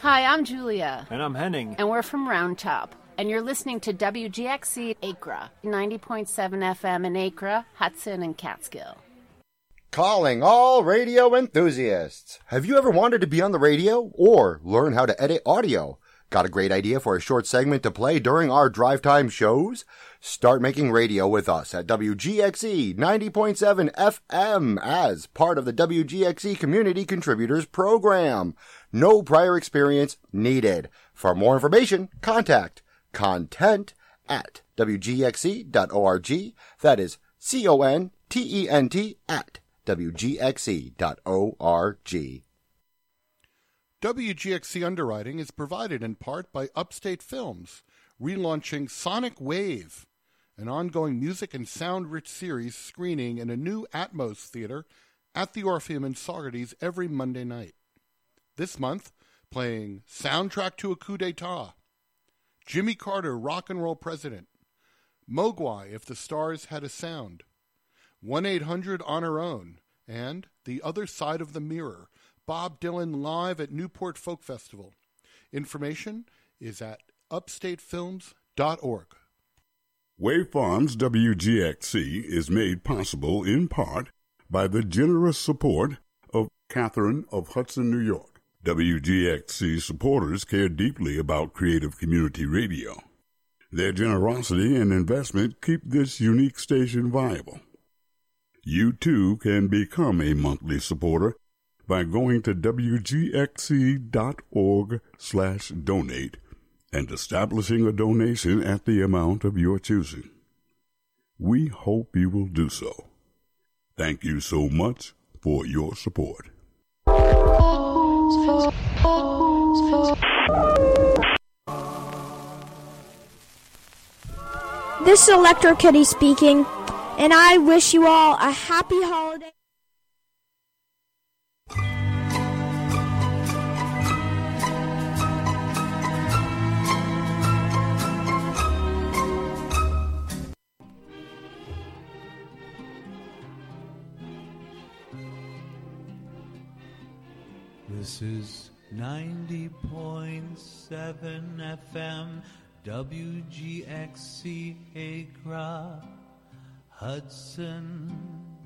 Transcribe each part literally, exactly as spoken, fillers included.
Hi, I'm Julia. And I'm Henning. And we're from Round Top. And you're listening to W G X C Acra, ninety point seven F M in Acra, Hudson, and Catskill. Calling all radio enthusiasts. Have you ever wanted to be on the radio or learn how to edit audio? Got a great idea for a short segment to play during our drive time shows? Start making radio with us at W G X E ninety point seven F M as part of the W G X E Community Contributors Program. No prior experience needed. For more information, contact content at W G X E dot org. That is C O N T E N T at W G X E dot org. W G X C underwriting is provided in part by Upstate Films, relaunching Sonic Wave, an ongoing music and sound-rich series screening in a new Atmos theater at the Orpheum in Saugerties every Monday night. This month, playing Soundtrack to a Coup d'etat, Jimmy Carter, Rock and Roll President, Mogwai, If the Stars Had a Sound, one eight hundred On Her Own, and The Other Side of the Mirror, Bob Dylan live at Newport Folk Festival. Information is at upstate films dot org. Wave Farms W G X C is made possible in part by the generous support of Catherine of Hudson, New York. W G X C supporters care deeply about creative community radio. Their generosity and investment keep this unique station viable. You too can become a monthly supporter by going to W G X C dot org slash donate and establishing a donation at the amount of your choosing. We hope you will do so. Thank you so much for your support. This is Electro Kitty speaking, and I wish you all a happy holiday. This is ninety point seven F M, W G X C Acra, Hudson,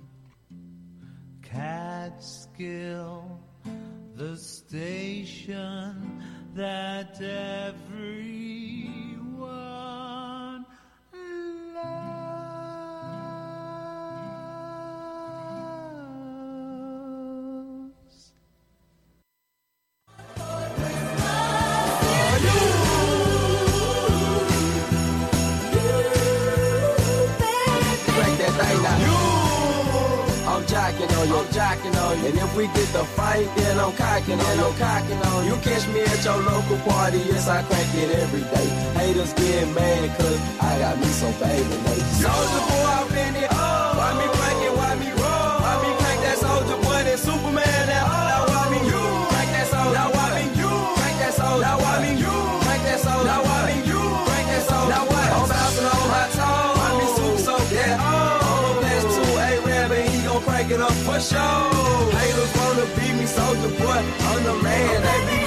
Catskill, the station that everyone loves. I'm jocking on you, I'm jocking on you. And if we get the fight, then I'm cocking on you, I'm cocking on you. You catch me at your local party, yes, I crack it every day. Haters get mad, cause I got me some baby ladies. Soldier boy, I've been it, oh. Why me crack it, why me roll? Why me crack that soldier boy, that Superman, now, oh. Now why me you? Crack that soldier, now why me you? Crack that soldier, now why me you? Crack that soldier, now why me you? Crack that soldier, now what? I'm bouncing on my toes, why me super so that, oh. Crank it up for sure. Haters wanna beat me, soldier boy. I'm the man, they be.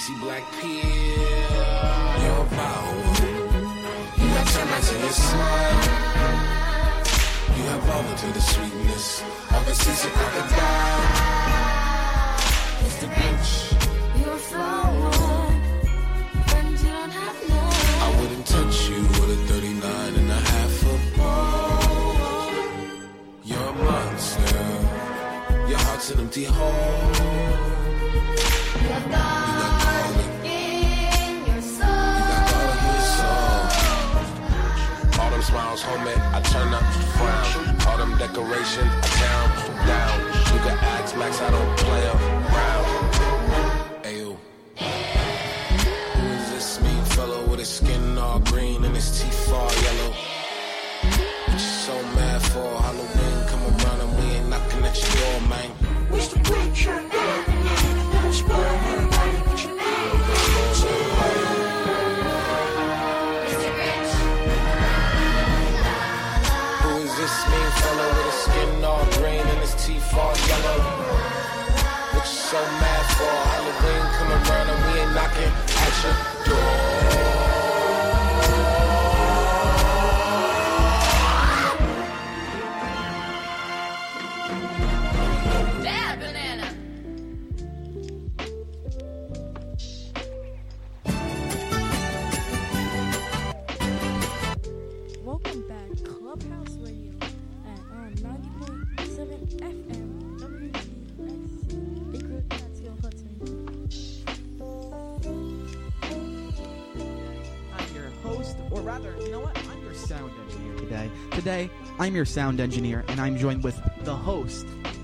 greasy black peel. You're about. You got termites in your smile. You have over to the sweetness of a seasoned crocodile. Mister Bitch, you're a flower. Friends you don't have no. I wouldn't touch you with a thirty-nine and a half football. You're a monster. Your heart's an empty hole. You got garlic in your soul. You got garlic in your soul. All them smiles, homemade, I turn up, frown. All them decorations, I down, down. You got axe, max, I don't play around. Ayo. Who is this mean fellow with his skin all green and his teeth all yellow? What you so mad for? Halloween come around and we ain't knocking at your door, man. What's the picture? What's the picture? Who is this mean fellow with his skin all green and his teeth all yellow? What you so mad for? Halloween come around and we ain't knocking at your door. Welcome back, Clubhouse Radio at um, ninety point seven F M, W G X C, Acre, Catskill, Hudson. I'm your host, or rather, you know what? I'm your sound engineer today. Today, I'm your sound engineer, and I'm joined with the host.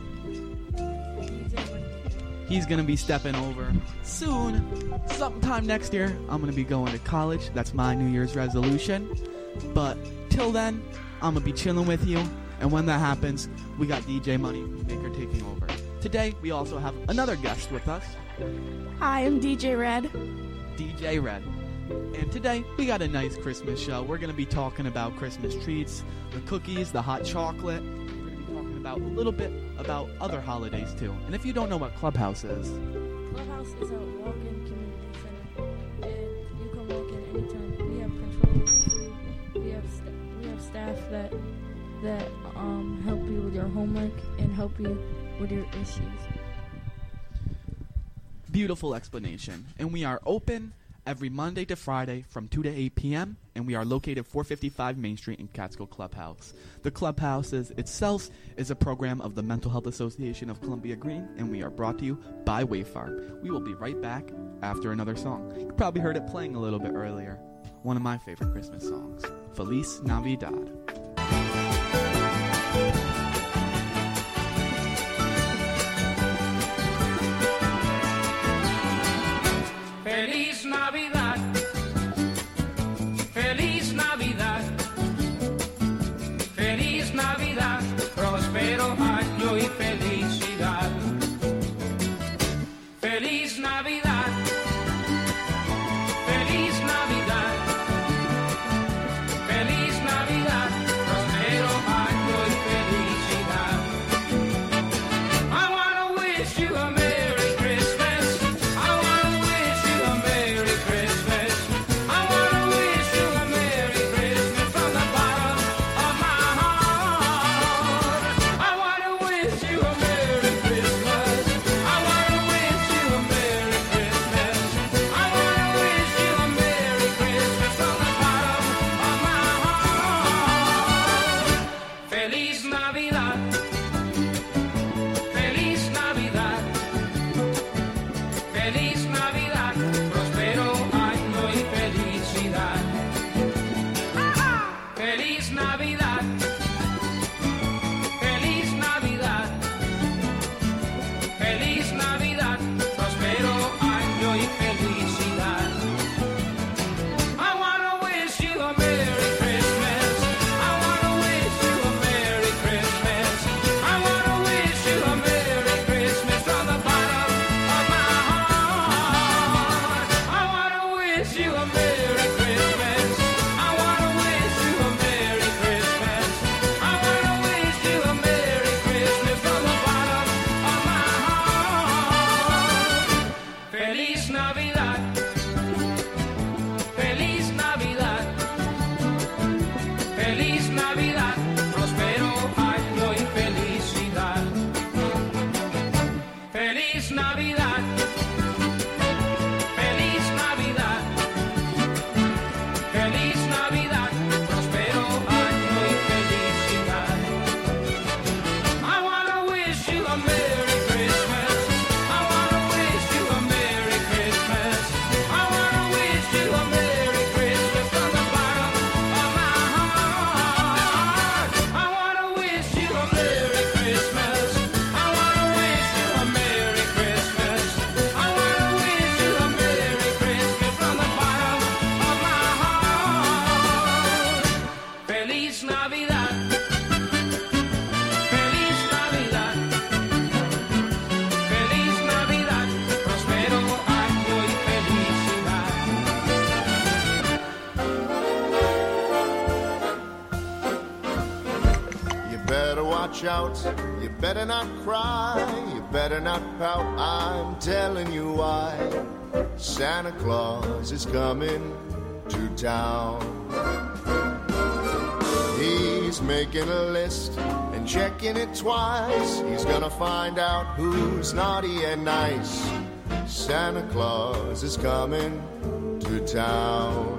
He's going to be stepping over soon. Sometime next year, I'm going to be going to college. That's my New Year's resolution. But till then, I'm going to be chilling with you. And when that happens, we got D J Money Maker taking over. Today, we also have another guest with us. Hi, I'm D J Red. D J Red. And today, we got a nice Christmas show. We're going to be talking about Christmas treats, the cookies, the hot chocolate. We're going to be talking about a little bit about other holidays, too. And if you don't know what Clubhouse is... Clubhouse is a walk-in community center, and you can walk in anytime. We have controls, food, we have st- we have staff that that um help you with your homework and help you with your issues. Beautiful explanation. And we are open every Monday to Friday from two to eight p.m. and we are located four fifty-five Main Street in Catskill Clubhouse. The Clubhouse is, itself is a program of the Mental Health Association of Columbia Green, and we are brought to you by Wayfarm. We will be right back after another song. You probably heard it playing a little bit earlier. One of my favorite Christmas songs, Feliz Navidad. Feliz Navidad, Feliz Navidad, Feliz Navidad, próspero año y felicidad. Feliz Navidad, Feliz Navidad, Feliz Navidad, próspero año y felicidad. Feliz Navidad. Feliz Navidad. Feliz Navidad. Prospero año y felicidad. I wanna wish you a Merry Christmas. I wanna wish you a Merry Christmas. I wanna wish you a Merry Christmas from the bottom of my heart. I wanna wish you a Merry Christmas. I wanna wish you a Merry Christmas. I wanna wish you a Merry Christmas from the bottom of my heart. Feliz Navidad. Feliz Navidad. Feliz Navidad. Prospero año y felicidad. You better watch out, you better not cry, you better not pout, I'm telling you why. Santa Claus is coming to town. He's making a list and checking it twice. He's gonna find out who's naughty and nice. Santa Claus is coming to town.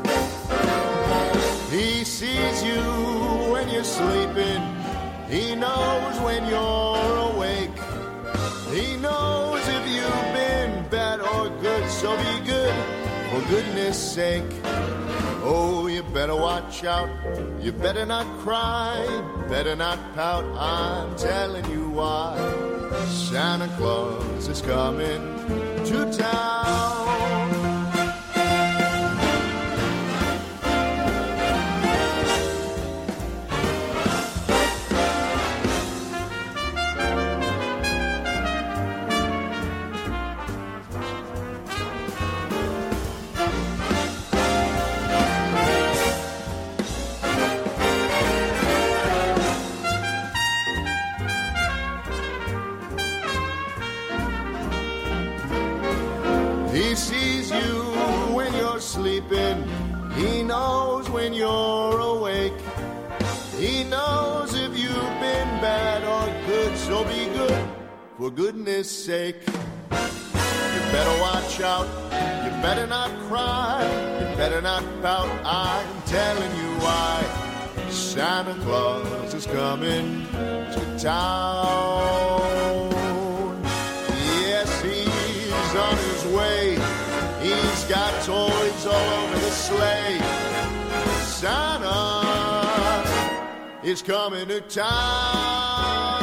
He sees you when you're sleeping. He knows when you're awake. He knows if you've been bad or good, so be good, for goodness sake. Oh, you better watch out, you better not cry, better not pout, I'm telling you why. Santa Claus is coming to town. He sees you when you're sleeping. He knows when you're awake. He knows if you've been bad or good, so be good, for goodness sake. You better watch out, you better not cry, you better not pout, I'm telling you why. Santa Claus is coming to town. Yes, he's on his way. He's got toys all over the sleigh. Santa is coming to town.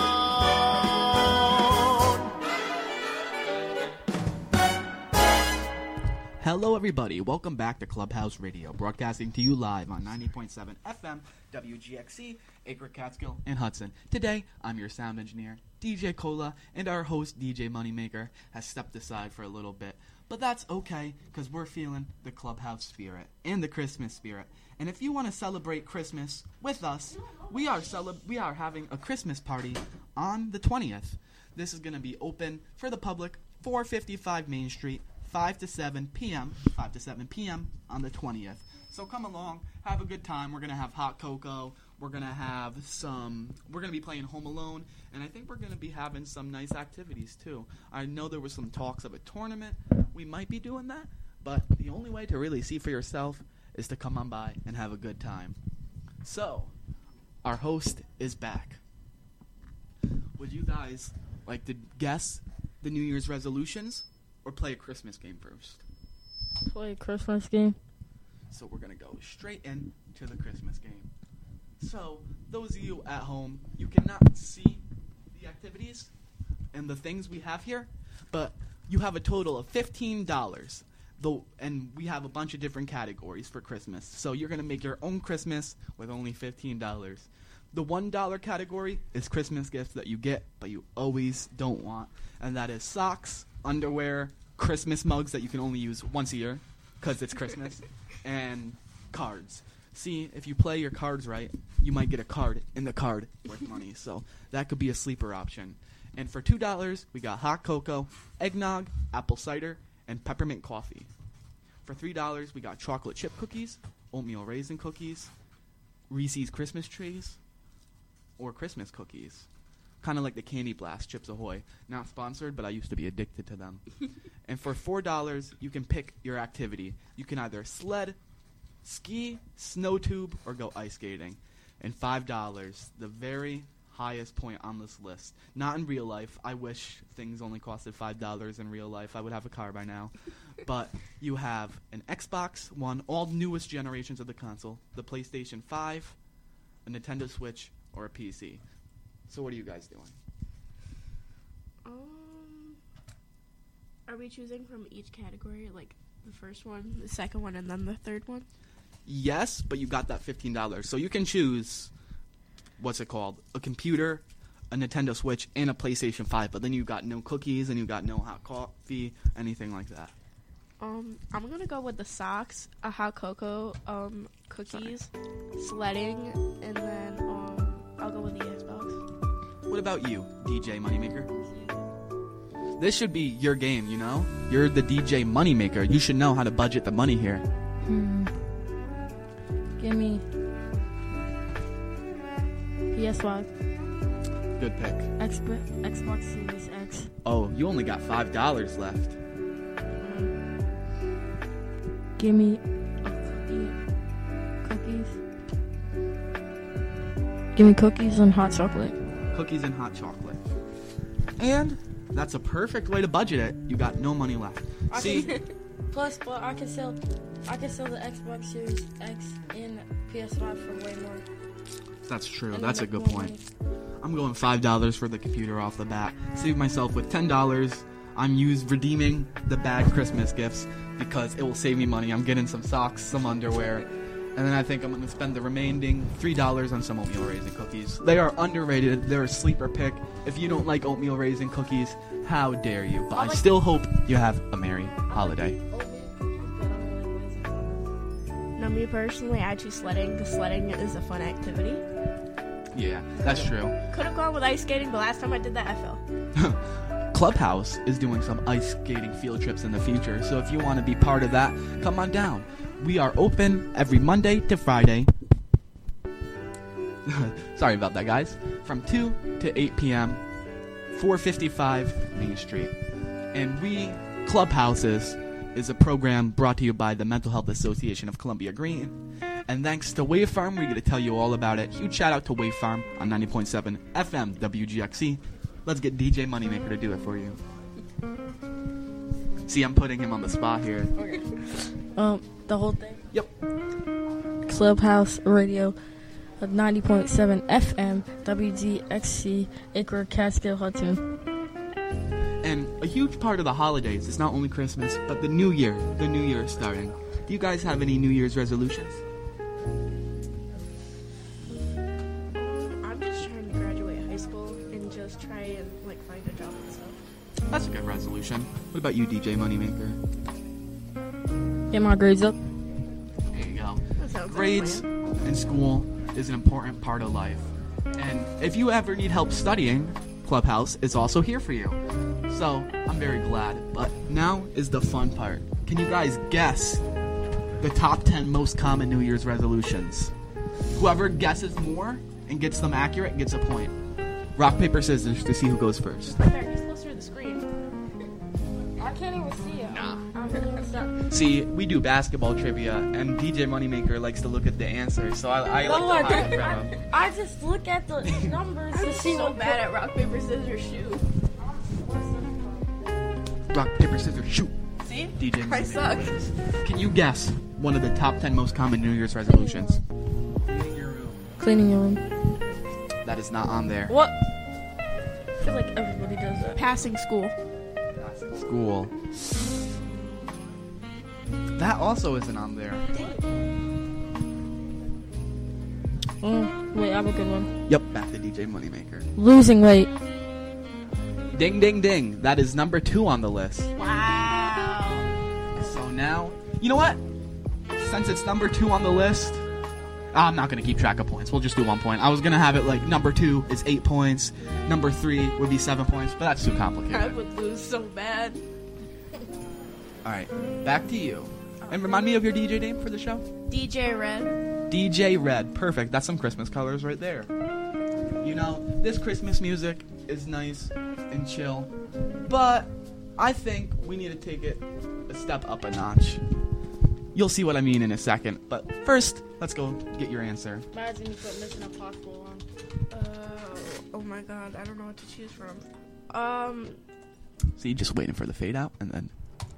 Hello, everybody. Welcome back to Clubhouse Radio, broadcasting to you live on ninety point seven F M, W G X C, Acre, Catskill, and Hudson. Today, I'm your sound engineer, D J Cola, and our host, D J Moneymaker, has stepped aside for a little bit. But that's okay, because we're feeling the Clubhouse spirit and the Christmas spirit. And if you want to celebrate Christmas with us, we are cele- we are having a Christmas party on the twentieth. This is going to be open for the public, four fifty-five Main Street, five to seven p.m., five to seven p.m. on the twentieth. So come along, have a good time. We're going to have hot cocoa. We're going to have some, we're going to be playing Home Alone, and I think we're going to be having some nice activities too. I know there was some talks of a tournament. We might be doing that, but the only way to really see for yourself is to come on by and have a good time. So, our host is back. Would you guys like to guess the New Year's resolutions or play a Christmas game first? Play a Christmas game. So we're going to go straight in to the Christmas game. So, those of you at home, you cannot see the activities and the things we have here, but you have a total of fifteen dollars. Though, and we have a bunch of different categories for Christmas. So you're going to make your own Christmas with only fifteen dollars. The one dollar category is Christmas gifts that you get, but you always don't want. And that is socks, underwear, Christmas mugs that you can only use once a year because it's Christmas, and cards. See, if you play your cards right, you might get a card in the card worth money. So that could be a sleeper option. And for two dollars, we got hot cocoa, eggnog, apple cider, and peppermint coffee. For three dollars, we got chocolate chip cookies, oatmeal raisin cookies, Reese's Christmas trees, or Christmas cookies. kind of like the Candy Blast, Chips Ahoy. Not sponsored, but I used to be addicted to them. And for four dollars, you can pick your activity. You can either sled, ski, snow tube, or go ice skating. And five dollars, the very highest point on this list. Not in real life. I wish things only costed five dollars in real life. I would have a car by now. But you have an Xbox One, all newest generations of the console, the PlayStation five, a Nintendo Switch, or a P C. So what are you guys doing? Um, are we choosing from each category, like the first one, the second one, and then the third one? Yes, but you got that fifteen dollars. So you can choose, what's it called, a computer, a Nintendo Switch, and a PlayStation five. But then you got no cookies, and you got no hot coffee, anything like that. Um, I'm gonna go with the socks, a hot cocoa, um, cookies, Sorry. sledding, and then um, I'll go with the Xbox. What about you, D J Moneymaker? This should be your game, you know? You're the D J Moneymaker. You should know how to budget the money here. Hmm. Give me P S five. Good pick. Xbox, Xbox Series X. Oh, you only got five dollars left. Give me a cookie. Cookies. Give me cookies and hot chocolate. Cookies and hot chocolate. And that's a perfect way to budget it. You got no money left. I See? Can, plus, but I can sell, I can sell the Xbox Series X and P S five for way more. That's true. And That's a make good more point. money. I'm going five dollars for the computer off the bat. Save myself with ten dollars. I'm used redeeming the bad Christmas gifts because it will save me money. I'm getting some socks, some underwear, and then I think I'm going to spend the remaining three dollars on some oatmeal raisin cookies. They are underrated. They're a sleeper pick. If you don't like oatmeal raisin cookies, how dare you? But I still hope you have a merry holiday. Now, me personally, I choose sledding because sledding is a fun activity. Yeah, that's true. Could have gone with ice skating, but last time I did that, I fell. Clubhouse is doing some ice skating field trips in the future, so if you want to be part of that, come on down. We are open every Monday to Friday. Sorry about that, guys. From two to eight p.m., four fifty-five Main Street. And we, Clubhouses, is a program brought to you by the Mental Health Association of Columbia Green. And thanks to Wave Farm, we're going to tell you all about it. Huge shout out to Wave Farm on ninety point seven F M W G X C. Let's get D J Moneymaker to do it for you. See, I'm putting him on the spot here. Okay. Um, the whole thing? Yep. Clubhouse Radio, ninety point seven F M, W G X C, Acre, Catskill, Hudson. And a huge part of the holidays is not only Christmas, but the New Year. The New Year is starting. Do you guys have any New Year's resolutions? I'm just trying to graduate high school and just try and like find a job and stuff. That's a good resolution. What about you, D J Moneymaker? Get my grades up. There you go. That sounds like a Grades plan. in school is an important part of life. And if you ever need help studying, Clubhouse is also here for you. So, I'm very glad. But now is the fun part. Can you guys guess the top ten most common New Year's resolutions? Whoever guesses more and gets them accurate gets a point. Rock, paper, scissors to see who goes first. There, he's closer to the screen. I can't even see it. Nah. I don't even stop. See, we do basketball trivia, and D J Moneymaker likes to look at the answers, so I, I No, like to I hide don't. from him. I just look at the numbers to I'm see so what bad at rock, paper, scissors, shoot. Rock, paper, scissors, shoot. See? D J I Moneymaker suck. wins. Can you guess one of the top ten most common New Year's resolutions? Cleaning your room. That is not on there. What? I feel like everybody does that. Passing school. School. That also isn't on there. Oh, wait, I have a good one. Yep, back to D J Moneymaker. Losing weight. Ding, ding, ding. That is number two on the list. Wow. So now, you know what? Since it's number two on the list, I'm not going to keep track of points. We'll just do one point. I was going to have it like number two is eight points. Number three would be seven points, but that's too I complicated. would lose so bad. All right, back to you. And remind me of your D J name for the show. D J Red. D J Red. Perfect. That's some Christmas colors right there. You know, this Christmas music is nice and chill, but I think we need to take it a step up a notch. You'll see what I mean in a second, but first, let's go get your answer. Imagine you put Mission Impossible on. Uh, oh my god, I don't know what to choose from. Um, See, just waiting for the fade out, and then...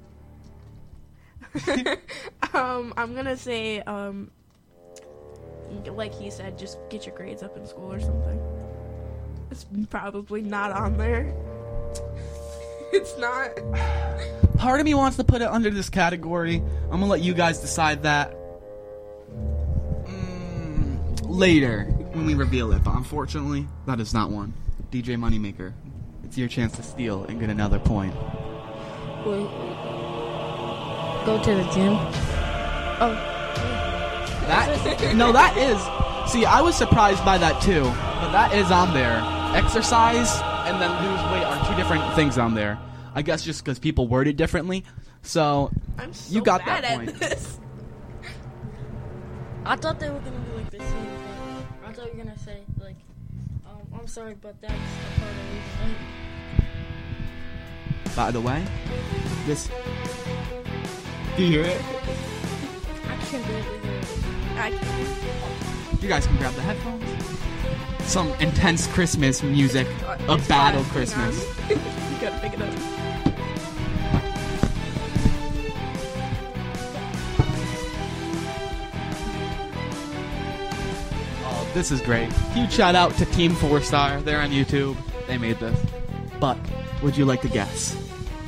um, I'm gonna say, um, like he said, just get your grades up in school or something. It's probably not on there. It's not. Part of me wants to put it under this category. I'm gonna let you guys decide that mm, later when we reveal it, but unfortunately, that is not one. D J Moneymaker, it's your chance to steal and get another point. Wait. Go to the gym. Oh. That no, that is. See, I was surprised by that too, but that is on there. Exercise and then lose weight are two different things on there. I guess just because people word it differently. So, I'm so you got bad that at point. this. I thought they were gonna do like the same thing. I thought you were gonna say like, um, I'm sorry, but that's a part of losing weight. By the way, this. Do you hear it? I can't barely hear it. I can't. You guys can grab the headphones. Some intense Christmas music. A It's battle fine. Christmas. You gotta pick it up. Oh, this is great. Huge shout out to Team four star. They're on YouTube. They made this. But, would you like to guess?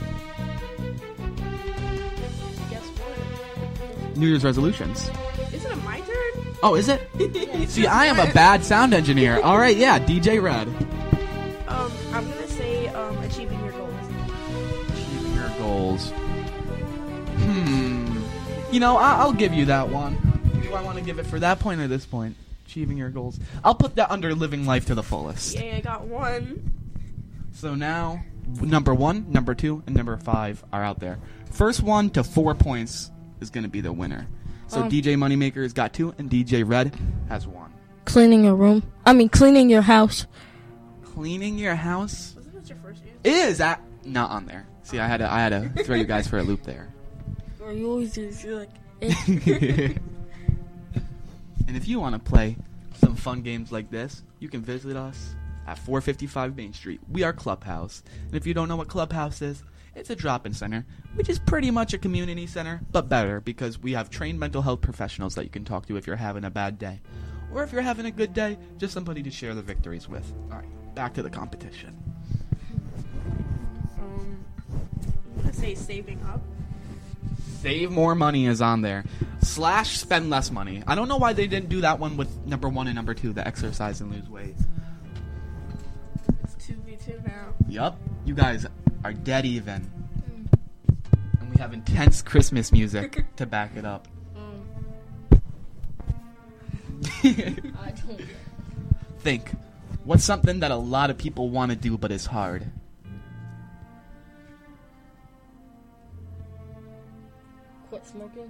Guess what? New Year's resolutions. Isn't it my turn? Oh, is it? See, I am a bad sound engineer. All right, yeah, D J Red. Um, I'm gonna say um, achieving your goals. Achieving your goals. Hmm. You know, I- I'll give you that one. Do I want to give it for that point or this point? Achieving your goals. I'll put that under living life to the fullest. Yay, I got one. So now, number one, number two, and number five are out there. First one to four points is going to be the winner. So Um, D J Moneymaker has got two, and D J Red has one. Cleaning your room. I mean, cleaning your house. Cleaning your house Wasn't that your first answer? is that not on there. See, I had to, I had to throw you guys for a loop there. Or you always do. You're like, eh. And if you want to play some fun games like this, you can visit us at four fifty-five Main Street. We are Clubhouse. And if you don't know what Clubhouse is, it's a drop-in center, which is pretty much a community center, but better because we have trained mental health professionals that you can talk to if you're having a bad day. Or if you're having a good day, just somebody to share the victories with. All right, back to the competition. Um, I'm gonna say saving up. Save more money is on there. Slash spend less money. I don't know why they didn't do that one with number one and number two, the exercise and lose weight. It's two v two now. Yup. You guys are dead even. And we have intense Christmas music to back it up. I don't. Think. What's something that a lot of people want to do but is hard? Quit smoking.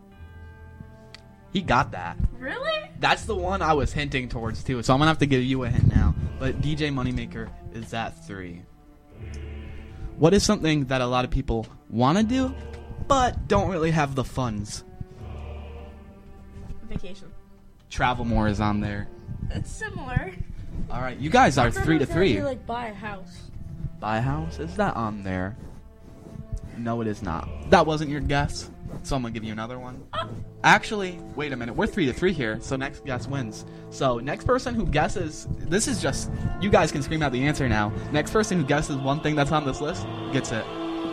He got that. Really? That's the one I was hinting towards too, so I'm gonna have to give you a hint now. But D J Moneymaker is at three. What is something that a lot of people want to do, but don't really have the funds? Vacation. Travel more is on there. It's similar. All right, you guys are I thought three to it was three. actually, like, buy a house. Buy a house? Is that on there? No, it is not. That wasn't your guess, so I'm gonna give you another one. Actually, wait a minute. We're three to three here, so next guess wins. So next person who guesses, this is just, you guys can scream out the answer now. Next person who guesses one thing that's on this list gets it.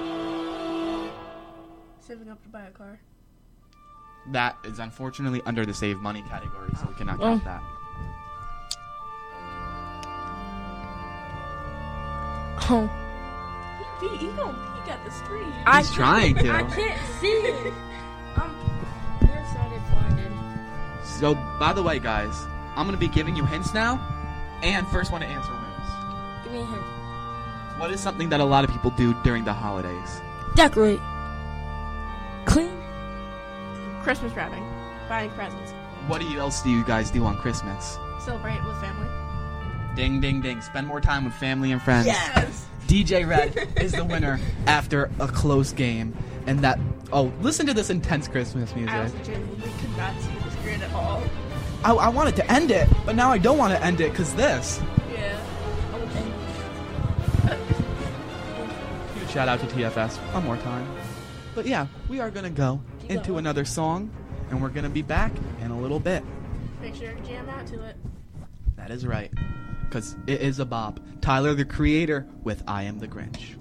Saving up to buy a car. That is unfortunately under the save money category, so we cannot count Oh. that. Oh. He, he gonna peek at the screen. He's trying to. I can't see it. I'm nearsighted blinded. So, by the way, guys, I'm going to be giving you hints now, and first one to answer wins. Give me a hint. What is something that a lot of people do during the holidays? Decorate. Clean. Christmas wrapping. Buying presents. What do you, else do you guys do on Christmas? Celebrate with family. Ding, ding, ding. Spend more time with family and friends. Yes. D J Red is the winner after a close game. And that, oh, listen to this intense Christmas music. I was genuinely could not see the screen at all. I, I wanted to end it, but now I don't want to end it because this. Yeah. Huge shout out to T F S one more time. But yeah, we are going to go into another song, and we're going to be back in a little bit. Make sure to jam out to it. That is right, because it is a bop. Tyler, the Creator, with I Am the Grinch.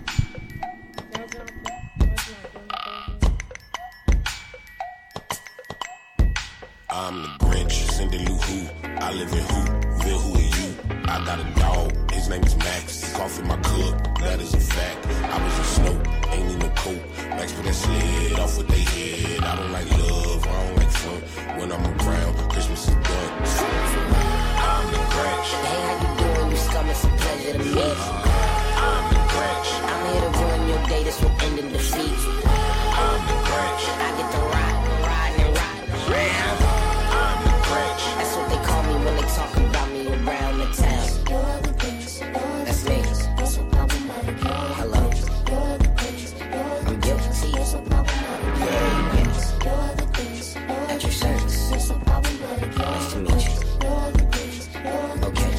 I'm the Grinch, Cindy Lou Who. I live in Whoville, who are you? I got a dog, his name is Max. He cough in my cook, that is a fact. I was a snow, ain't need no coat. Max put that sled off with they head. I don't like love, I don't like fun. When I'm around, Christmas is done. I'm the Grinch. Hey, how you doing? You scum, it's a pleasure to meet you. I'm the Grinch. I'm here to ruin your day, this will end in defeat. I'm the Grinch. I get to ride, ride, and ride around. That's what they call me when they talk about me around the town. That's me. Hello. I'm guilty. Yeah, yes. At your service. Nice to meet you. Okay.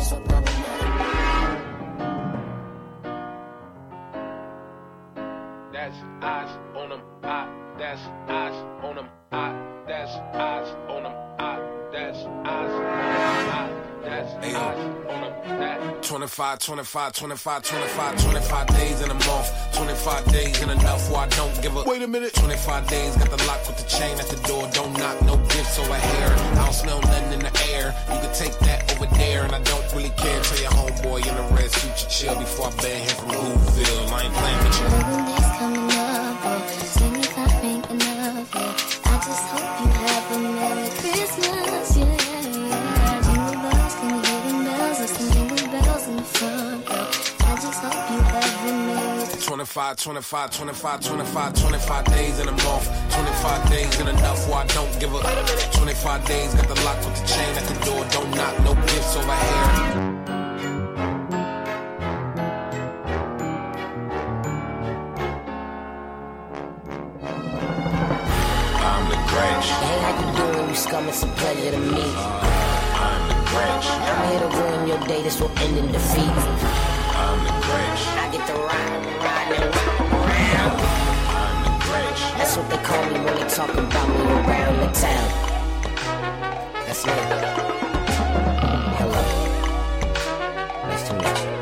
That's eyes on them. I. That's eyes on them. I. That's eyes on them. That's eyes on them. That's eyes on them. That. twenty-five, twenty-five, twenty-five, twenty-five, twenty-five days in a month. twenty-five days in enough where I don't give up. Wait a minute. twenty-five days, got the lock with the chain at the door. Don't knock, no gifts over here. I don't smell nothing in the air. You can take that over there, and I don't really care. Tell your homeboy in the red suit you chill before I ban him from Whoville. I ain't playing with you. Holidays coming up, oh, see me if I think enough, yeah. I just hope you have a Merry Christmas, yeah, yeah. Jingle bells, can you hear them bells? There's some jingle bells in the front, girl. I just hope you have a Merry twenty-five, twenty-five, twenty-five, twenty-five, twenty-five days in a month. twenty-five days in enough where I don't give up. twenty-five days, got the lock with the chain at the door. Don't knock, no gifts over here. Hey, how you doing? You scum, it's a pleasure to meet you. I'm the Grinch. I'm here to ruin your day, this will end in defeat. I'm the Grinch. I get to ride, ride, and ride around. I'm the Grinch. That's what they call me when they talk about me around the town. That's me. Hello. Nice to meet you.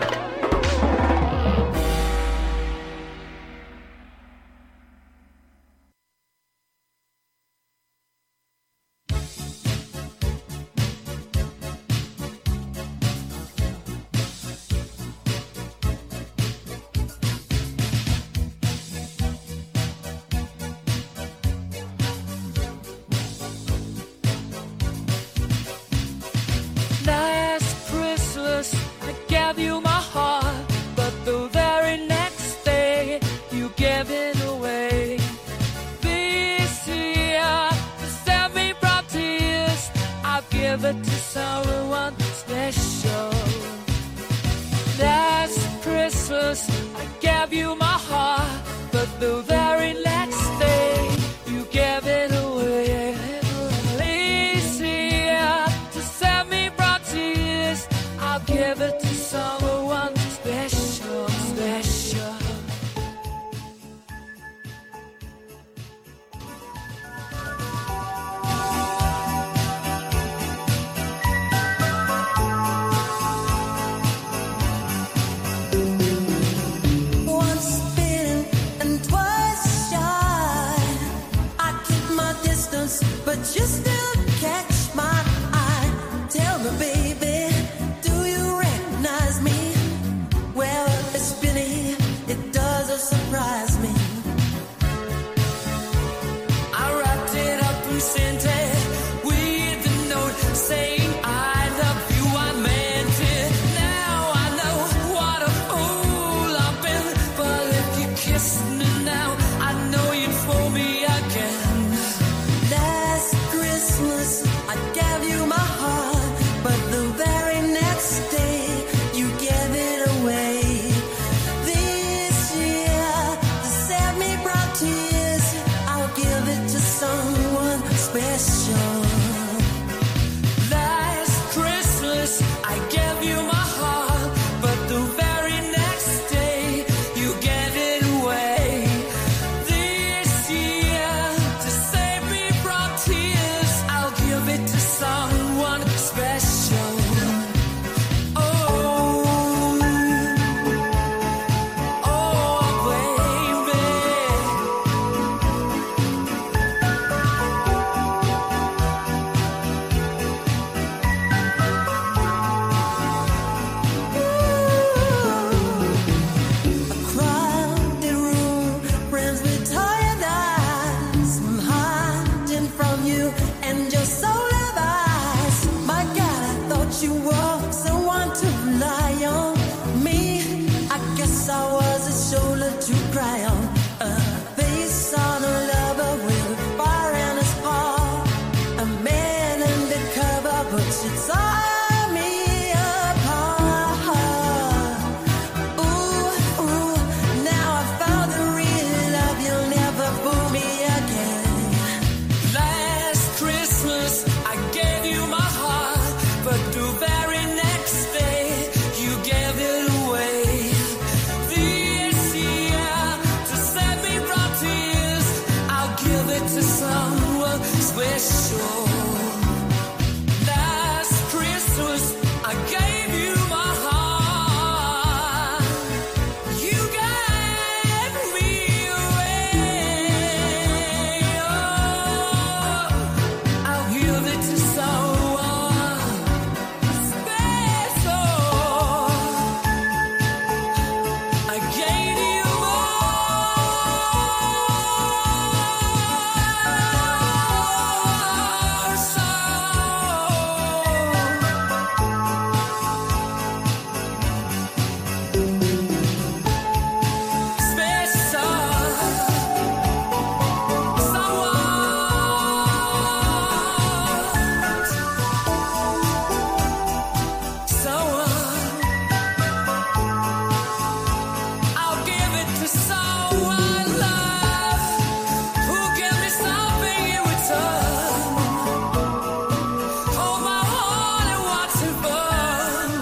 Last Christmas, I gave you my heart, but the very next day, you gave it away. This year, to save me from tears, I'll give it to someone special. Last Christmas, I gave you my heart, but the very next day, you gave it away. This year, to save me from tears, I'll give it to someone special, special. Once bitten and twice to cry on. A face on a lover with a fire in his heart. A man undercover, but it's all me apart. Ooh, ooh, now I found the real love. You'll never fool me again. Last Christmas I gave you my heart, but the very next day you gave it away. This year, to save me from tears, I'll give it to someone special. Last Christmas I gave you my heart. You gave me away. Oh, I'll give it to someone special. I gave you more I'll give it to someone, love, who give me something in return. Hold my heart and watch it burn.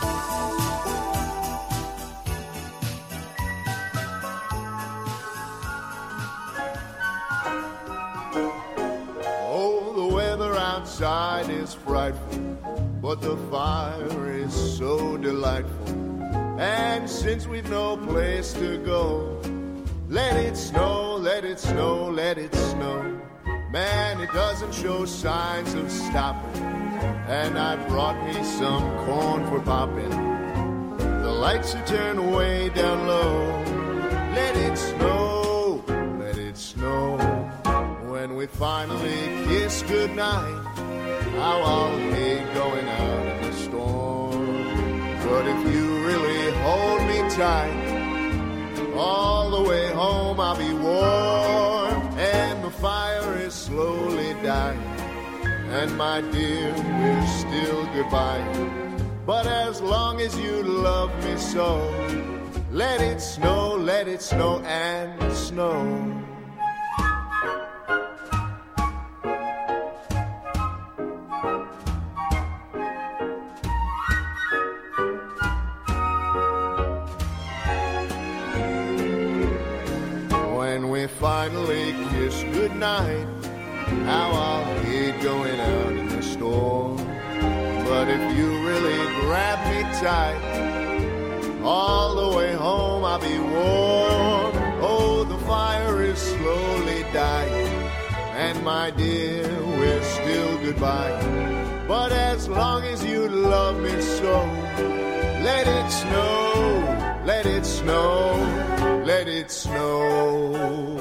Oh, the weather outside is frightful, but the fire is so delightful. And since we've no place to go, let it snow, let it snow, let it snow. Man, it doesn't show signs of stopping. And I brought me some corn for popping. The lights are turned way down low. Let it snow, let it snow. When we finally kiss goodnight, how I'll hate going out in the storm. But if you really hold me tight, all the way home I'll be warm. And the fire is slowly dying, and my dear, we're still goodbye. But as long as you love me so, let it snow, let it snow and snow. When we finally kiss goodnight, how I'll hate going out in the storm. But if you really grab me tight, all the way home I'll be warm. Oh, the fire is slowly dying, and my dear, we're still goodbye. But as long as you love me so, let it snow, let it snow, let it snow.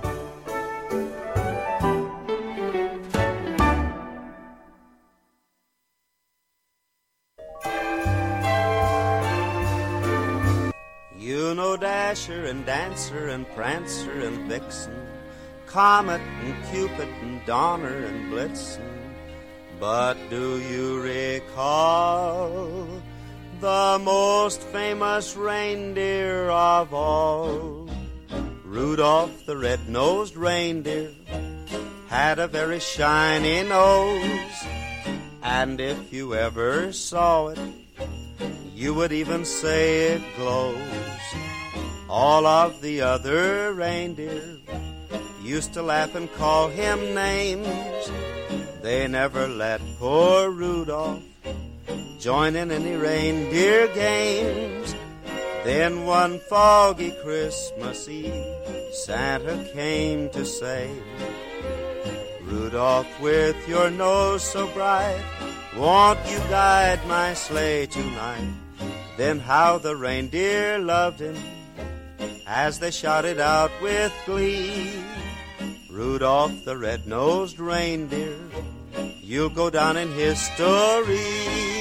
You know Dasher and Dancer and Prancer and Vixen, Comet and Cupid and Donner and Blitzen. But do you recall the most famous reindeer of all? Rudolph the red-nosed reindeer had a very shiny nose, and if you ever saw it, you would even say it glows. All of the other reindeer used to laugh and call him names. They never let poor Rudolph join in any reindeer games. Then one foggy Christmas Eve, Santa came to say, Rudolph, with your nose so bright, won't you guide my sleigh tonight? Then how the reindeer loved him as they shouted out with glee, Rudolph the red-nosed reindeer, you'll go down in history.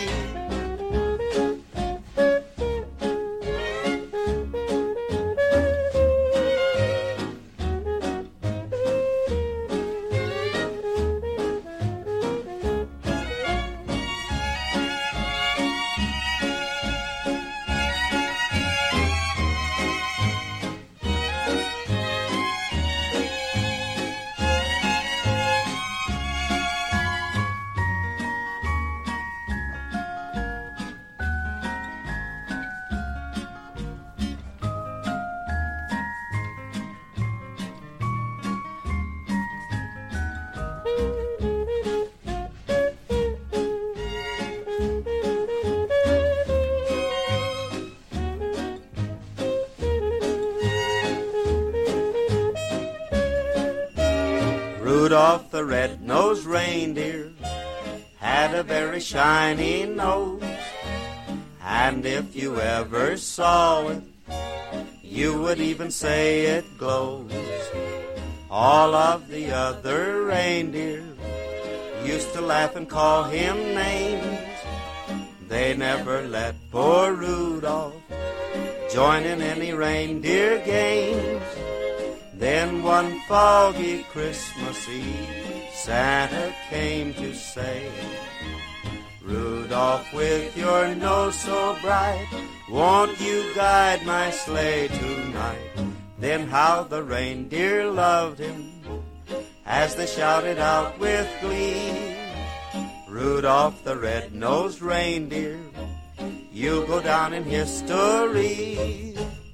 Rudolph the red-nosed reindeer had a very shiny nose, and if you ever saw it, you would even say it glows. All of the other reindeer used to laugh and call him names. They never let poor Rudolph join in any reindeer games. Then one foggy Christmas Eve, Santa came to say, Rudolph, with your nose so bright, won't you guide my sleigh tonight? Then how the reindeer loved him as they shouted out with glee, Rudolph the red-nosed reindeer, you'll go down in history.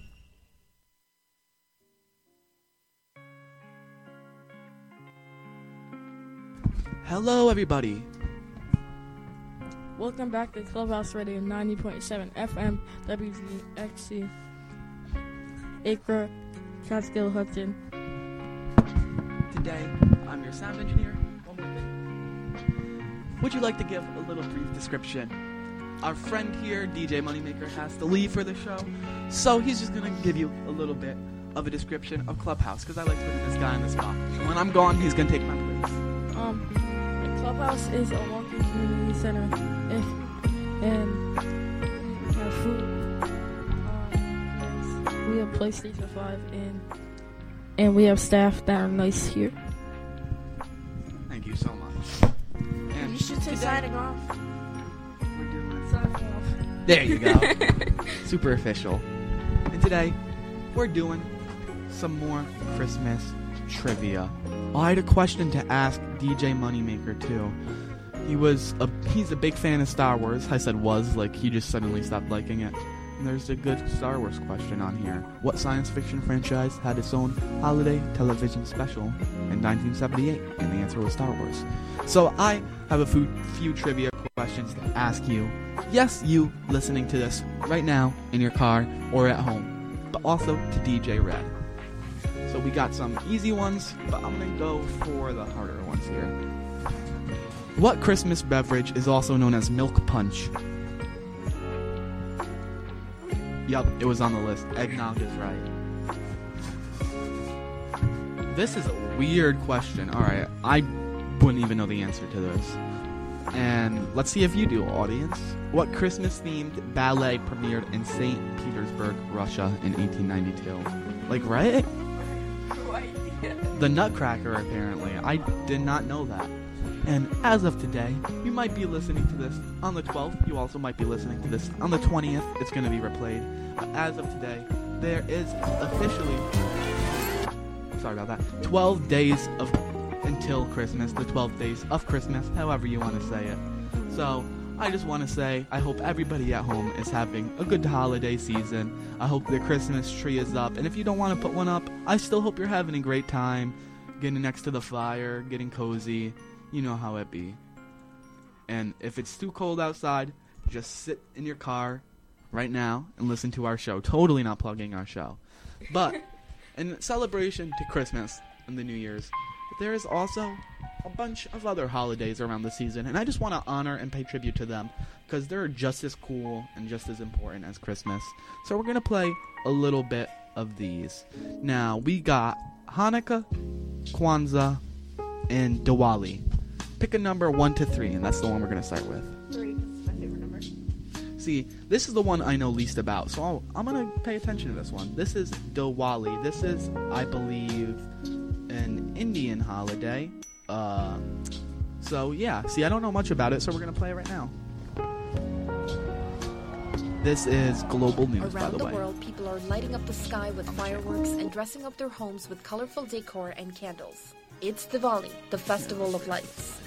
Hello, everybody. Welcome back to Clubhouse Radio ninety point seven F M W G X C Acre, Catskill, Hudson. Today, I'm your sound engineer. One more thing. Would you like to give a little brief description? Our friend here, D J Moneymaker, has to leave for the show, so he's just going to give you a little bit of a description of Clubhouse, because I like putting this guy in the spot. When I'm gone, he's going to take my place. Um, the Clubhouse is a walking community center, if, and we have food. Um, we have PlayStation five, and and we have staff that are nice here. Thank you so much. And You should say today- signing off. Signing off. There you go. Super official. And today, we're doing some more Christmas trivia. Oh, I had a question to ask D J Moneymaker, too. He was a, he's a big fan of Star Wars. I said was, like he just suddenly stopped liking it. And there's a good Star Wars question on here. What science fiction franchise had its own holiday television special in nineteen seventy-eight? And the answer was Star Wars. So I have a few, few trivia questions to ask you. Yes, you listening to this right now in your car or at home, but also to D J Red. So we got some easy ones, but I'm going to go for the harder ones here. What Christmas beverage is also known as milk punch? Yup, it was on the list. Eggnog is right. This is a weird question. Alright, I wouldn't even know the answer to this. And let's see if you do, audience. What Christmas-themed ballet premiered in Saint Petersburg, Russia in eighteen ninety-two? Like, right? The Nutcracker, apparently. I did not know that. And as of today, you might be listening to this on the twelfth. You also might be listening to this on the twentieth. It's going to be replayed. But as of today, there is officially, sorry about that, twelve days of until Christmas. The twelve days of Christmas, however you want to say it. So, I just want to say, I hope everybody at home is having a good holiday season. I hope the Christmas tree is up. And if you don't want to put one up, I still hope you're having a great time. Getting next to the fire, getting cozy. You know how it be. And if it's too cold outside, just sit in your car right now and listen to our show. Totally not plugging our show. But in celebration to Christmas and the New Year's, there is also a bunch of other holidays around the season, and I just want to honor and pay tribute to them because they're just as cool and just as important as Christmas. So we're going to play a little bit of these. Now, we got Hanukkah, Kwanzaa, and Diwali. Pick a number one to three, and that's the one we're going to start with. Three, that's my favorite number. See, this is the one I know least about, so I'll, I'm going to pay attention to this one. This is Diwali. This is, I believe, an Indian holiday. Uh, so, yeah. See, I don't know much about it, so we're going to play it right now. This is global news, by Around the the way. world, people are lighting up the sky with fireworks and dressing up their homes with colorful decor and candles. It's Diwali, the festival of lights.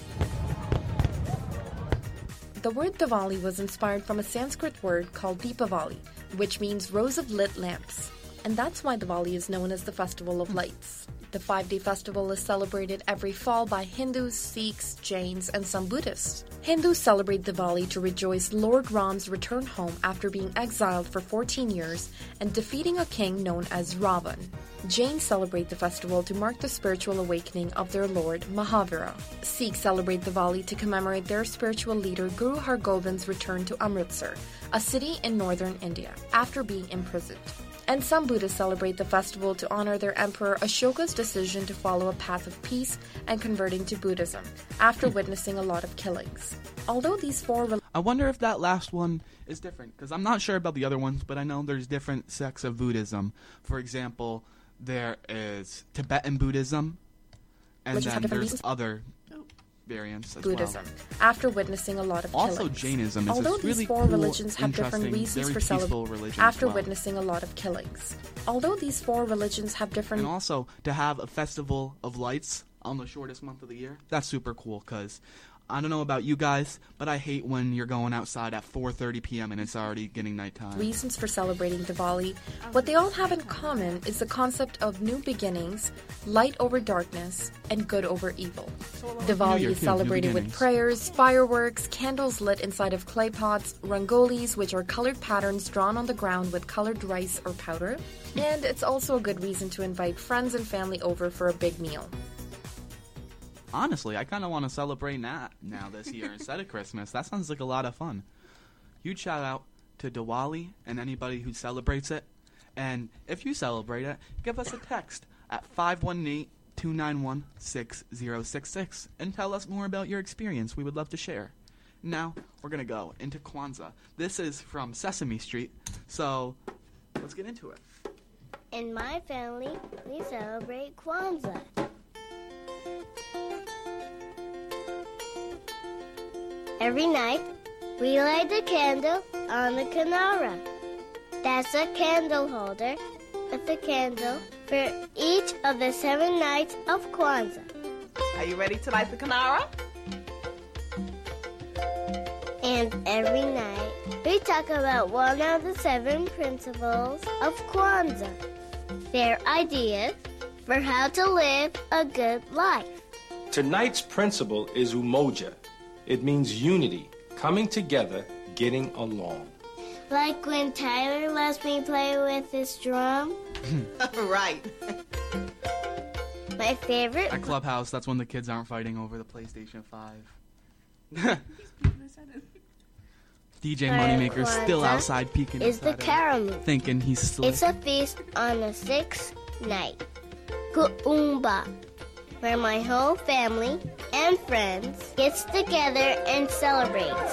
The word Diwali was inspired from a Sanskrit word called Deepavali, which means rows of lit lamps. And that's why Diwali is known as the festival of lights. The five-day festival is celebrated every fall by Hindus, Sikhs, Jains, and some Buddhists. Hindus celebrate Diwali to rejoice Lord Ram's return home after being exiled for fourteen years and defeating a king known as Ravan. Jains celebrate the festival to mark the spiritual awakening of their lord Mahavira. Sikhs celebrate Diwali to commemorate their spiritual leader Guru Har Govind's return to Amritsar, a city in northern India, after being imprisoned. And some Buddhists celebrate the festival to honor their emperor Ashoka's decision to follow a path of peace and converting to Buddhism, after witnessing a lot of killings. Although these four... Re- I wonder if that last one is different, because I'm not sure about the other ones, but I know there's different sects of Buddhism. For example, there is Tibetan Buddhism, and Which then have there's reasons? other variants as Buddhism, well. after witnessing a lot of Also, killings. Jainism is Although this these really four cool, religions have different interesting, reasons very for peaceful celebrating, religion as after well. witnessing a lot of killings. Although these four religions have different... And also, to have a festival of lights on the shortest month of the year, that's super cool, because I don't know about you guys, but I hate when you're going outside at four thirty p.m. and it's already getting nighttime. reasons for celebrating Diwali, what they all have in common is the concept of new beginnings, light over darkness, and good over evil. New Diwali Year is too, new celebrated with beginnings. prayers, fireworks, candles lit inside of clay pots, rangolis, which are colored patterns drawn on the ground with colored rice or powder, and it's also a good reason to invite friends and family over for a big meal. Honestly, I kind of want to celebrate that now this year instead of Christmas. That sounds like a lot of fun. Huge shout out to Diwali and anybody who celebrates it. And if you celebrate it, give us a text at five one eight, two nine one, six zero six six and tell us more about your experience. We would love to share. Now, we're going to go into Kwanzaa. This is from Sesame Street, so let's get into it. In my family, we celebrate Kwanzaa. Every night, we light the candle on the Kinara. That's a candle holder with a candle for each of the seven nights of Kwanzaa. Are you ready to light the Kinara? And every night, we talk about one of the seven principles of Kwanzaa, their ideas for how to live a good life. Tonight's principle is umoja. It means unity, coming together, getting along. Like when Tyler lets me play with his drum. Right. My favorite... At Clubhouse, that's when the kids aren't fighting over the PlayStation five. D J Moneymaker's still Kwanzaa outside peeking is the inside Karamu. out, thinking he's slick. It's a feast on the sixth night, Kuumba, where my whole family and friends gets together and celebrates.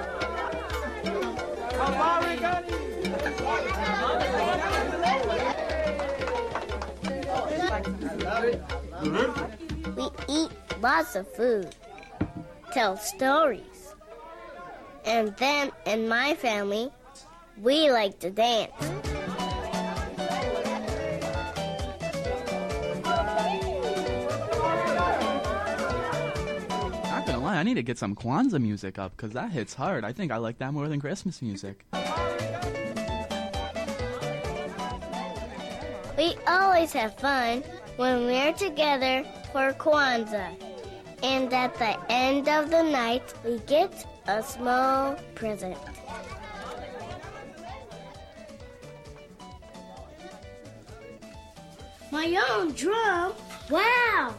We eat lots of food, tell stories, and then in my family, we like to dance. Not gonna lie, I need to get some Kwanzaa music up, because that hits hard. I think I like that more than Christmas music. We always have fun when we're together for Kwanzaa. And at the end of the night, we get a small present. My own drum? Wow!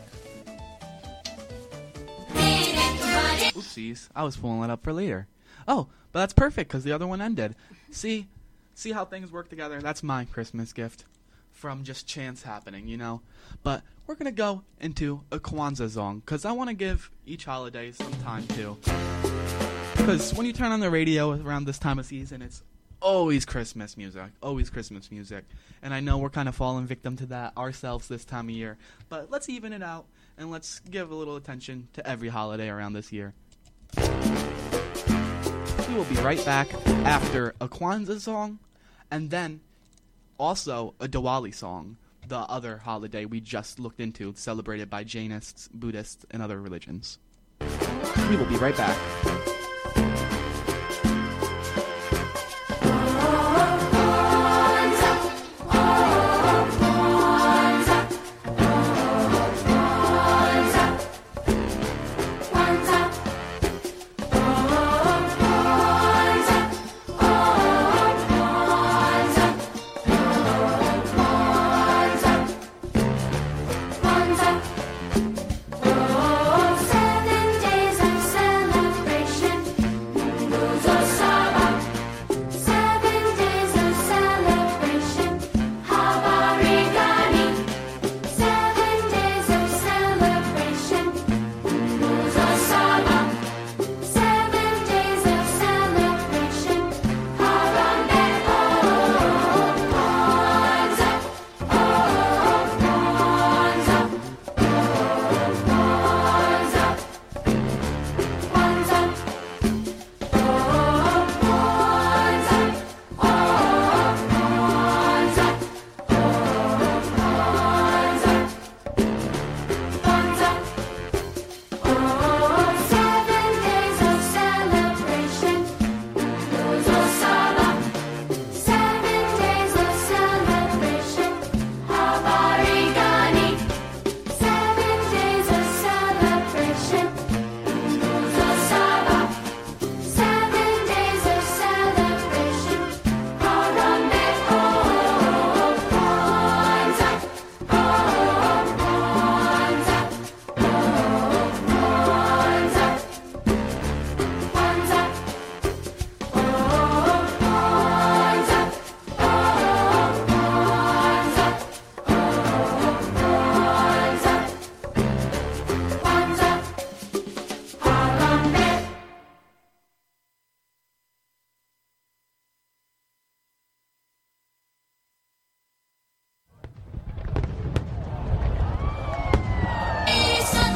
Oopsies, I was pulling it up for later. Oh, but that's perfect, because the other one ended. See? See how things work together? That's my Christmas gift. From just chance happening, you know? But we're going to go into a Kwanzaa song, because I want to give each holiday some time, too. Because when you turn on the radio around this time of season, it's always Christmas music. Always Christmas music. And I know we're kind of falling victim to that ourselves this time of year. But let's even it out, and let's give a little attention to every holiday around this year. We will be right back after a Kwanzaa song, and then also a Diwali song, the other holiday we just looked into, celebrated by Jainists, Buddhists, and other religions. We will be right back. Kwanzaa,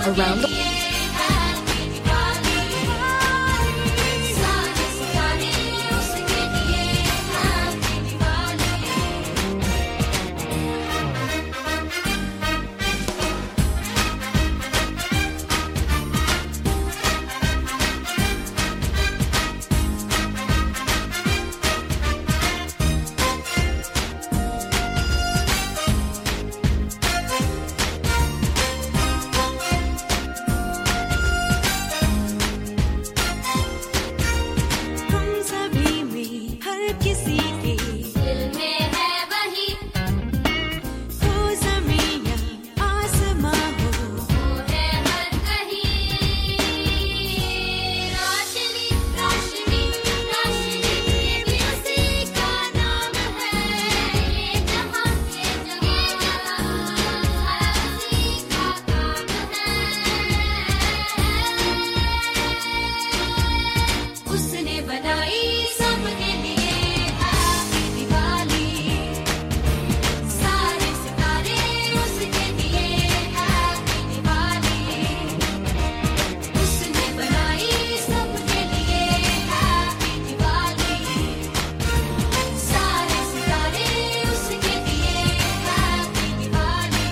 around the हम सभी में हर किसी के दिल में है वही हो ज़मीन या आसमां हो वो है हर कहीं रोशनी रोशनी रोशनी ये भी उसी का नाम है ये जहां ये जहां हर उसी का काम है उसने बनाई सबके लिए हैप्पी दिवाली सारे सितारे उसके लिए हैप्पी दिवाली उसने बनाई सबके लिए हैप्पी दिवाली सारे सितारे उसके लिए हैप्पी दिवाली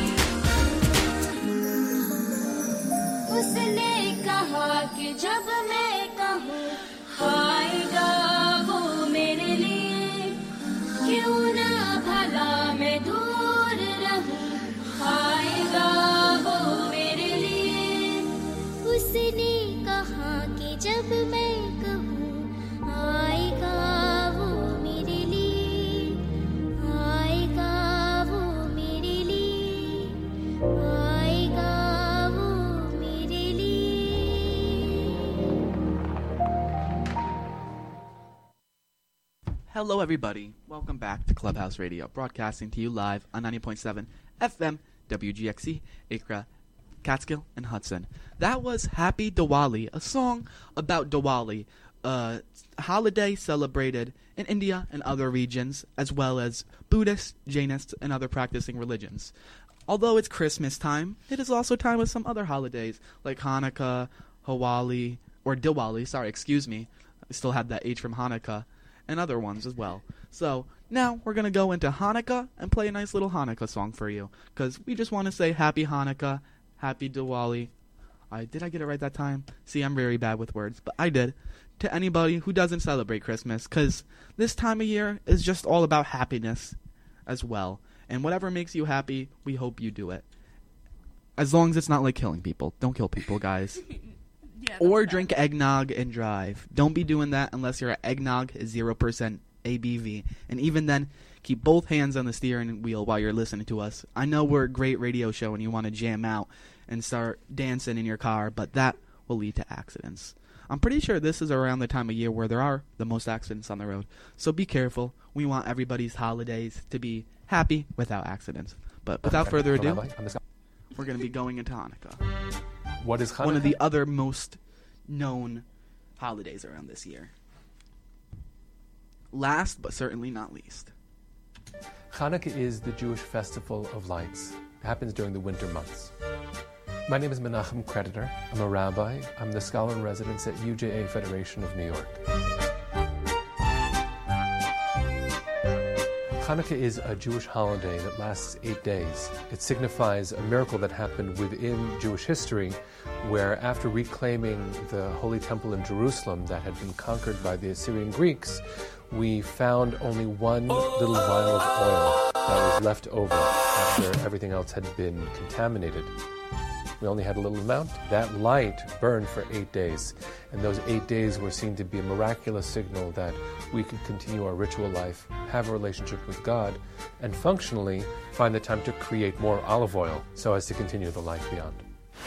उसने कहा कि जब मैं कहूँ आएगा वो मेरे लिए क्यों ना भला मैं दूर रहूं आएगा वो मेरे लिए उसने कहा कि जब मैं कहूँ आएगा वो मेरे लिए आएगा वो मेरे लिए आएगा वो मेरे लिए Hello, everybody. Welcome back to Clubhouse Radio, broadcasting to you live on ninety point seven F M, W G X C, Accra, Catskill, and Hudson. That was Happy Diwali, a song about Diwali, a holiday celebrated in India and other regions, as well as Buddhists, Jainists, and other practicing religions. Although it's Christmas time, it is also time with some other holidays, like Hanukkah, Hawali, or Diwali, sorry, excuse me. I still have that H from Hanukkah, and other ones as well. So, now we're going to go into Hanukkah and play a nice little Hanukkah song for you, because we just want to say Happy Hanukkah, Happy Diwali. I Did I get it right that time? See, I'm very bad with words, but I did. To anybody who doesn't celebrate Christmas, because this time of year is just all about happiness as well. And whatever makes you happy, we hope you do it. As long as it's not like killing people. Don't kill people, guys. Or drink eggnog and drive. Don't be doing that unless your eggnog is zero percent A B V. And even then, keep both hands on the steering wheel while you're listening to us. I know we're a great radio show and you want to jam out and start dancing in your car, but that will lead to accidents. I'm pretty sure this is around the time of year where there are the most accidents on the road. So be careful. We want everybody's holidays to be happy without accidents. But without further ado, we're going to be going into Hanukkah. What is Hanukkah? One of the other most known holidays around this year. Last, but certainly not least. Hanukkah is the Jewish festival of lights. It happens during the winter months. My name is Menachem Creditor. I'm a rabbi. I'm the scholar in residence at U J A Federation of New York. Hanukkah is a Jewish holiday that lasts eight days. It signifies a miracle that happened within Jewish history, where after reclaiming the Holy Temple in Jerusalem that had been conquered by the Assyrian Greeks, we found only one little vial of oil that was left over after everything else had been contaminated. We only had a little amount. That light burned for eight days. And those eight days were seen to be a miraculous signal that we could continue our ritual life, have a relationship with God, and functionally find the time to create more olive oil so as to continue the life beyond.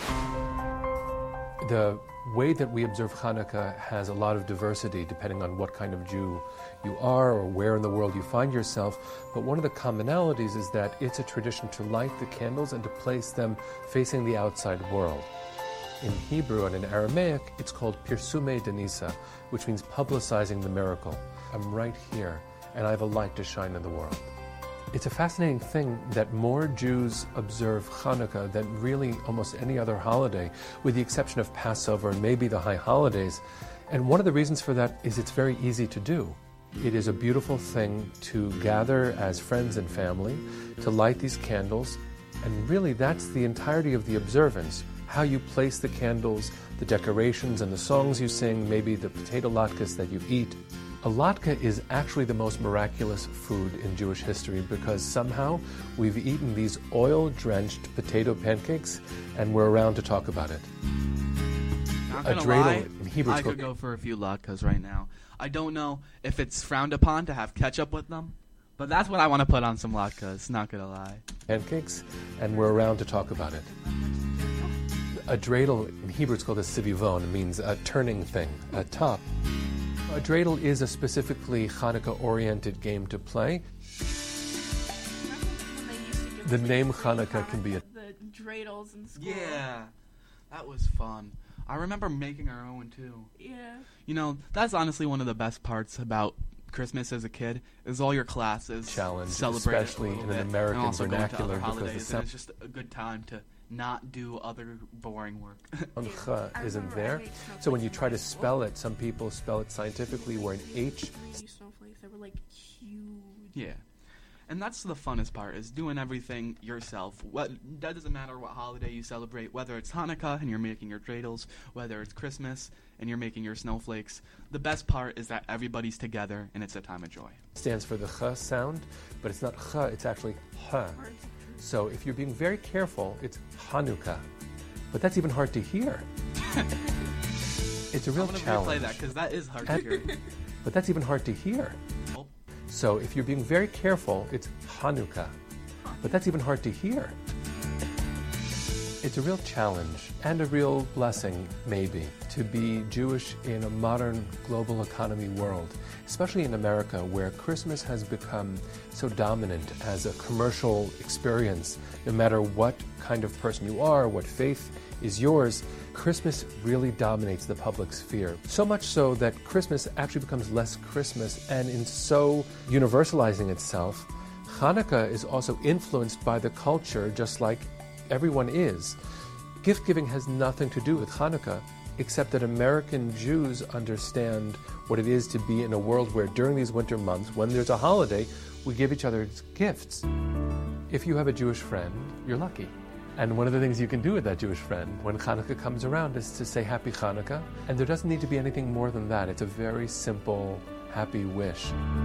The way that we observe Hanukkah has a lot of diversity depending on what kind of Jew you are or where in the world you find yourself, but one of the commonalities is that it's a tradition to light the candles and to place them facing the outside world. In Hebrew and in Aramaic, it's called Pirsume Denisa, which means publicizing the miracle. I'm right here, and I have a light to shine in the world. It's a fascinating thing that more Jews observe Hanukkah than really almost any other holiday, with the exception of Passover and maybe the high holidays. And one of the reasons for that is it's very easy to do. It is a beautiful thing to gather as friends and family, to light these candles, and really that's the entirety of the observance. How you place the candles, the decorations and the songs you sing, maybe the potato latkes that you eat. A latke is actually the most miraculous food in Jewish history because somehow we've eaten these oil-drenched potato pancakes and we're around to talk about it. Not A gonna dreidel lie, in Hebrew I is could called- go for a few latkes right now. I don't know if it's frowned upon to have ketchup with them, but that's what I want to put on some latkes, not gonna lie. pancakes, and we're around to talk about it. A dreidel in Hebrew is called a sivivon. It means a turning thing, a top. A dreidel is a specifically Hanukkah-oriented game to play. The name Hanukkah can be a The dreidels in school. Yeah, that was fun. I remember making our own too. Yeah. You know, that's honestly one of the best parts about Christmas as a kid is all your classes challenge, celebrate it a especially little in an bit, American and also go into vernacular other because the holidays, sem- and it's just a good time to not do other boring work. Hanukkah isn't there. So when you try to spell it, some people spell it scientifically where an H. These snowflakes, they were like huge. Yeah. And that's the funnest part, is doing everything yourself. What that doesn't matter what holiday you celebrate, whether it's Hanukkah and you're making your dreidels, whether it's Christmas and you're making your snowflakes. The best part is that everybody's together and it's a time of joy. Stands for the ch sound, but it's not ch, it's actually h. So if you're being very careful, it's Hanukkah. But that's even hard to hear. It's a real I'm gonna challenge. replay that because that is hard to And- hear. But that's even hard to hear. So if you're being very careful, it's Hanukkah. But that's even hard to hear. It's a real challenge and a real blessing, maybe, to be Jewish in a modern global economy world, especially in America, where Christmas has become so dominant as a commercial experience. No matter what kind of person you are, what faith is yours, Christmas really dominates the public sphere. So much so that Christmas actually becomes less Christmas, and in so universalizing itself, Hanukkah is also influenced by the culture just like everyone is. Gift giving has nothing to do with Hanukkah, except that American Jews understand what it is to be in a world where during these winter months, when there's a holiday, we give each other gifts. If you have a Jewish friend, you're lucky. And one of the things you can do with that Jewish friend when Hanukkah comes around is to say Happy Hanukkah. And there doesn't need to be anything more than that. It's a very simple, happy wish.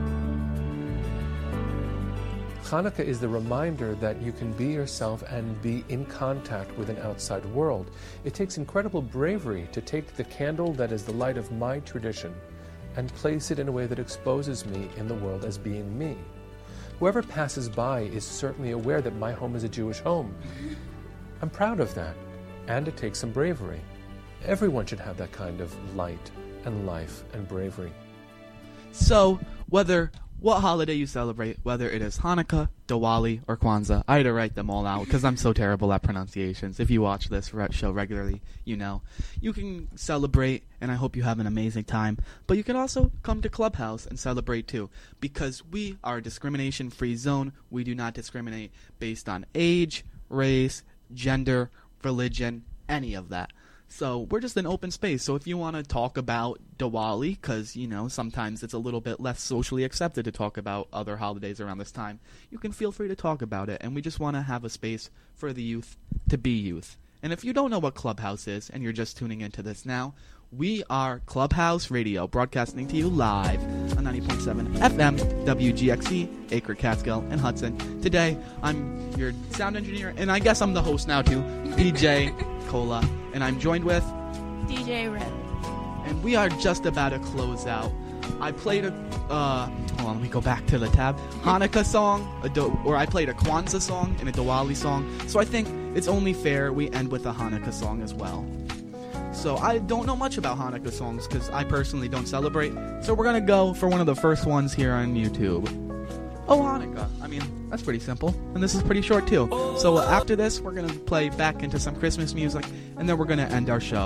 Hanukkah is the reminder that you can be yourself and be in contact with an outside world. It takes incredible bravery to take the candle that is the light of my tradition and place it in a way that exposes me in the world as being me. Whoever passes by is certainly aware that my home is a Jewish home. I'm proud of that, and it takes some bravery. Everyone should have that kind of light and life and bravery. So, whether what holiday you celebrate, whether it is Hanukkah, Diwali, or Kwanzaa, I had to write them all out because I'm so terrible at pronunciations. If you watch this re- show regularly, you know. You can celebrate, and I hope you have an amazing time, but you can also come to Clubhouse and celebrate too, because we are a discrimination-free zone. We do not discriminate based on age, race, gender, religion, any of that. So we're just an open space. So if you want to talk about Diwali, because, you know, sometimes it's a little bit less socially accepted to talk about other holidays around this time, you can feel free to talk about it. And we just want to have a space for the youth to be youth. And if you don't know what Clubhouse is and you're just tuning into this now, we are Clubhouse Radio, broadcasting to you live on ninety point seven F M, W G X C, Acre, Catskill, and Hudson. Today, I'm your sound engineer, and I guess I'm the host now too, D J Cola, and I'm joined with D J Red. And we are just about to close out. I played a, uh, hold on, let me go back to the tab, Hanukkah song, a Do- or I played a Kwanzaa song and a Diwali song, so I think it's only fair we end with a Hanukkah song as well. So I don't know much about Hanukkah songs because I personally don't celebrate, so we're going to go for one of the first ones here on YouTube. Oh, Hanukkah. I mean, that's pretty simple, and this is pretty short too. So after this, we're going to play back into some Christmas music, and then we're going to end our show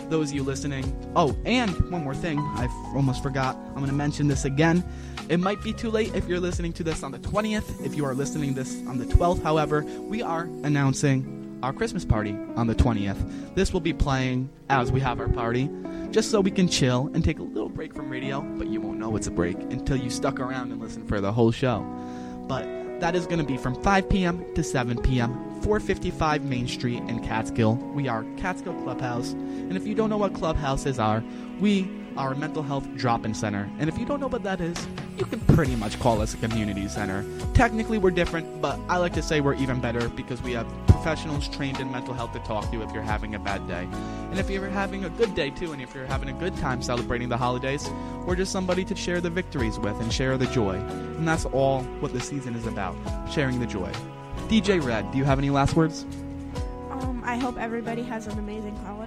those of you listening. Oh, and one more thing. I almost forgot. I'm going to mention this again. It might be too late if you're listening to this on the twentieth. If you are listening to this on the twelfth, however, we are announcing our Christmas party on the twentieth. This will be playing as we have our party, just so we can chill and take a little break from radio, but you won't know it's a break until you stuck around and listen for the whole show. But that is going to be from five p.m. to seven p.m., four fifty-five Main Street in Catskill. We are Catskill Clubhouse, and if you don't know what clubhouses are, we are a mental health drop-in center. And if you don't know what that is, you can pretty much call us a community center. Technically, we're different, but I like to say we're even better because we have professionals trained in mental health to talk to if you're having a bad day. And if you're having a good day, too, and if you're having a good time celebrating the holidays, we're just somebody to share the victories with and share the joy. And that's all what the season is about, sharing the joy. D J Red, do you have any last words? Um, I hope everybody has an amazing holiday.